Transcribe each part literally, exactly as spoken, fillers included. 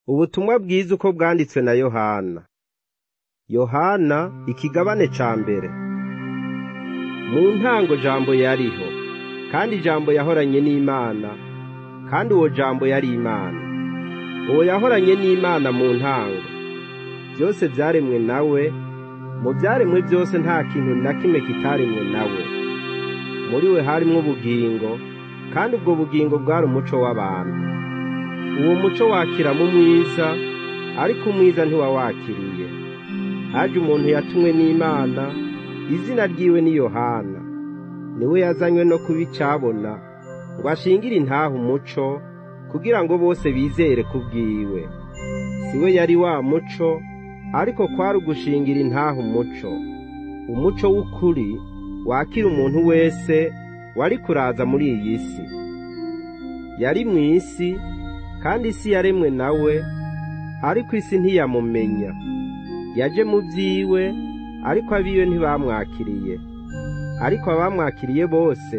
Ubutumwa bwiza uko bwanditswe na Yohana. Yohana ikigabane ca mbere. Mu ntango jambo yariho, kandi jambo yahoranye n'Imana, kandi uwo jambo yari Imana. Uwo yahoranye n'Imana mu ntango. Byose vyaremwe nawe, mu vyaremwe byose nta kintu na kimwe kitaremwe nawe. Muri we harimwo ubugingo, kandi ubwo bugingo bwari umuco w'abantu. Uwo muco wakira mu mwiza, ariko umwiza ntiwawakiriye. Haje umuntu yatumwe n'Imana, izina ryiwe ni Yohana. Niwe yazanywe no kubicabona, ngo ashingire intahe umuco, kugira ngo bose bizere kubwiwe. Siwe yari wa muco, ariko kwari ugushingira intahe umuco. Umuco w'ukuri wakira umuntu wese wari kuraza muri iyi si. Yari mw'isi, kandi isi yaremwe nawe, ariko isi ntiyamumenya. Yaje mu vyiwe, ariko abiwe ntibamwakiriye. Ariko abamwakiriye bose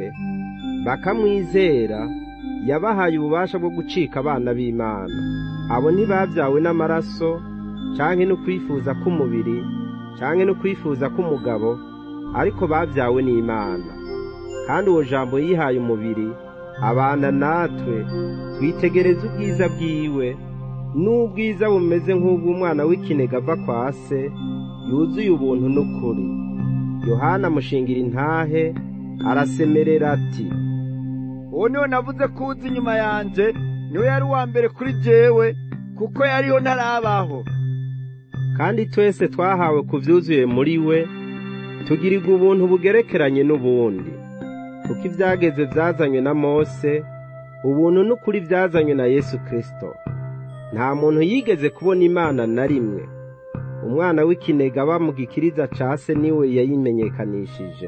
bakamwizera, yabahaye ububasha bwo gucika abana b'Imana. Abo ntibavyawe n'amaraso, canke no kwifuza k'umubiri, canke no kwifuza k'umugabo, ariko bavyawe n'Imana. Kandi uwo jambo yihaye umubiri, abana natwe, twitegereza ubwiza bwiwe, n'ubwiza bumeze nk'ubw'umwana w'ikinege ava kwa se, yuzuye ubuntu n'ukuri. Yohana amushingira intahe, arasemerera ati, uwo niwe navuze ko uza inyuma yanje, niwe yari uwa mbere kuri jewe, kuko yariho ntarabaho. Kandi twese twahawe kuvyuzuye muri we, tugirirwa ubuntu bugerekeranye n'ubundi. Kuko ivyageze vyazanywe na Mose, ubuntu n'ukuri vyazanywe na Yesu Kristo. Nta muntu yigeze kubona Imana na rimwe. Umwana w'ikinege aba mu gikiriza ca se niwe yayimenyekanishije.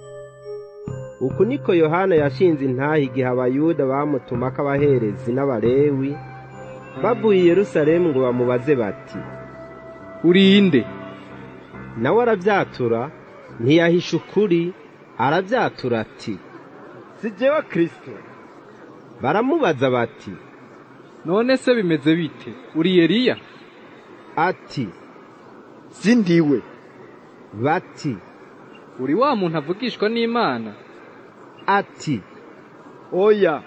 Uku niko Yohana yashinze intahe igihe abayuda bamutumako abaherezi n'abalewi, bavuye i Yerusalemu ngo bamubaze bati, urinde? Nawe aravyatura, ntiyahisha ukuri, aravyatura ati, si jewe Kristo. Baramubaza bati, none se bimeze bite? Uri Eliya? Ati, si ndiwe. Bati, uri wa muntu avugishwa n'Imana? Ati, oya.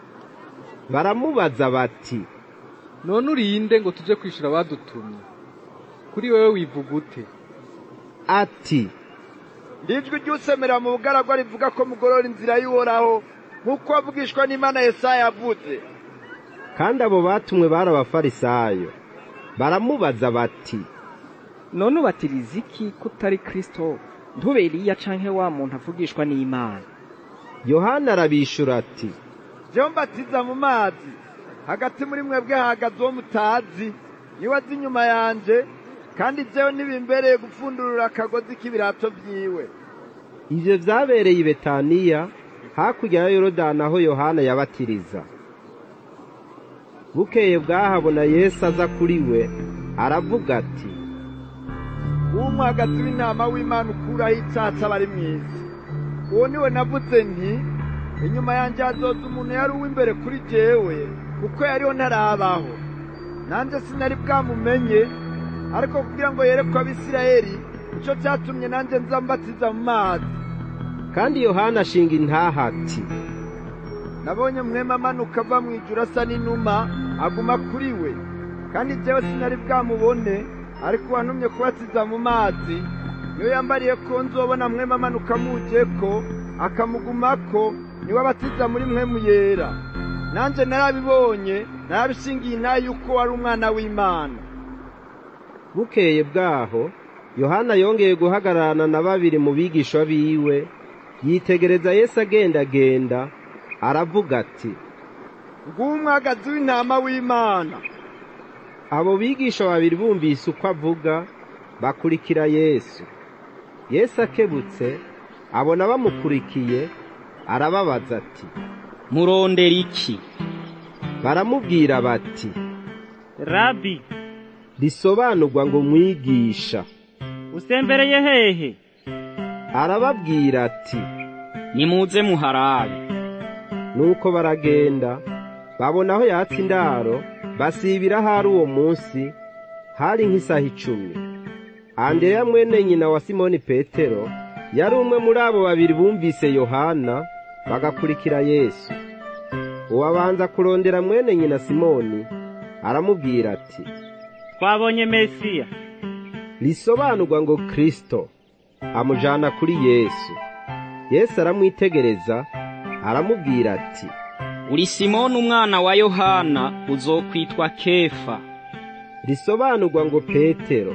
Baramubaza bati, none urinde ngo tuje kwishura abadutumye? Kuri wewe wivuga ute? Ati, ndijwi ry'usemera mu bugaragwa rivuga ko mugorora inzira y'Uhoraho, nk'uko avugishwa n'Imana Yesaya yavuze. Kandi abo batumwe bari abafarisayo. Baramubaza bati, none ubatiriza iki kutari Kristo, ntube Eliya canke wa muntu avugishwa n'Imana? Yohana arabishura ati, jewe mbatiza mu mazi, hagati muri mwebwe hahagaze uwo mutazi, niwe aza inyuma yanje, kandi jewe ntibimbereye gupfundurura akagozi k'ibirato vyiwe. Ivyo vyabereye i Betaniya, hakurya ya Yorodani aho Yohana yabatiriza. Bukeye bwahabona Yesu aza kuri we, aravuga ati, umwagazi w'intama w'Imana ukuraho icaha c'abari mw'isi. Uwo niwe navuze nti, inyuma yanje hazoza umuntu yari uw'imbere kuri jewe, kuko yariho ntarabaho. Nanje sinari bwamumenye, ariko kugira ngo yerekwe Abisirayeli, ico catumye nanje nza mbatiza mu mazi. Kandi Yohana ashinga intahe ati, nabonye mwema amanuka ava mw'ijuru asa n'inuma, aguma kuri we. Kandi jewe sinari bwamubone, ariko uwantumye kubatiza mu mazi, niwe yambariye ko nzobona mwema amanuka amujeko, akamugumako, niwe abatiza muri mpwemu yera. Nanje narabibonye, narabishingiye intahe yuko wari umwana w'Imana. Bukeye bwaho, Yohana yongeye guhagararana na babiri mu bigishwa biwe, yitegereza Yesu agendagenda, aravuga ati, ng'umwagazi w'intama w'Imana. Abo bigisha babiri bumvise uko avuga, bakurikira Yesu. Yesu akebutse, abona bamukurikiye, arababaza ati, murondera iki? Baramubwira bati, Rabi, risobanurwa ngo mwigisha. usembereye hehe? Arababwira ati, nimuze muharabe. Nuko baragenda, babona aho yatse indaro, basibira hari uwo munsi, hari nk'isaha icumi. Andereya mwene nyina wa Simoni Petero yari umwe muri abo babiri bumvise Yohana bagakurikira Yesu. Uwabanza kurondera mwene nyina Simoni aramubwira ati, twabonye Mesiya, risobanurwa ngo Kristo, amujana kuri Yesu. Yesu aramwitegereza aramubwira ati, uri Simoni umwana wa Yohana, uzokwitwa Kefa, risobanurwa ngo Petero.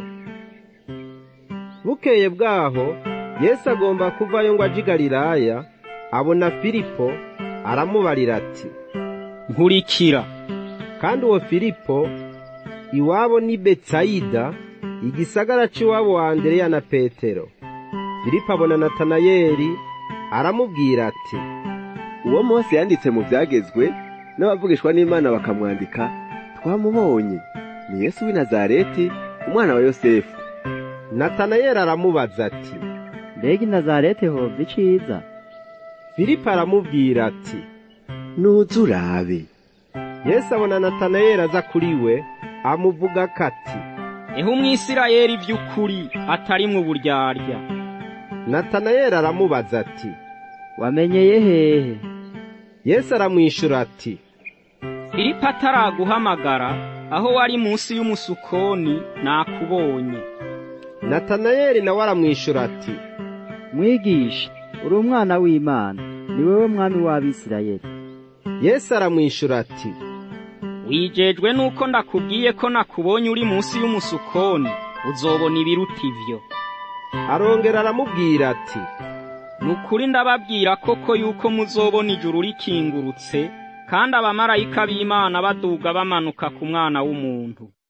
Bukeye bwaho Yesu agomba kuvayo ngo aje i Galilaya, abona Filipo aramubarira ati, nkurikira. Kandi uwo Filipo iwabo ni Betsayida, igisagara c'iwabo wa Andereya na Petero. Filipo abona Natanayeli aramubwira ati, uwo Mose yanditse mu vyagezwe n'abavugishwa n'Imana bakamwandika, twamubonye, ni Yesu w'i Nazareti, umwana wa Yosefu. Natanayeli aramubaza ati, mbega i Nazareti hova iciza? Filipo aramubwira ati, nuze urabe. Yesu abona Natanayeli aza kuri we, amuvuga kati, eho umwisirayeli vy'ukuri atari mu buryarya. Natanayeli aramubaza ati, wamenyeye hehe? Yesu aramwishura ati, Filipo ataraguhamagara, aho wari munsi y'umusukoni nakubonye. Natanayeli nawe aramwishura ati, mwigisha, uri umwana w'Imana, ni wewe mwami w'Abisirayeli. Yesu aramwishura ati, wijejwe nuko ndakubwiye ko nakubonye uri munsi y'umusukoni, uzobona ibiruta ivyo. Arongera aramubwira ati, nukuri ndababwira koko yuko muzobona ijuru rikingurutse, kandi abamarayika b'Imana baduga bamanuka ku mwana w'umuntu.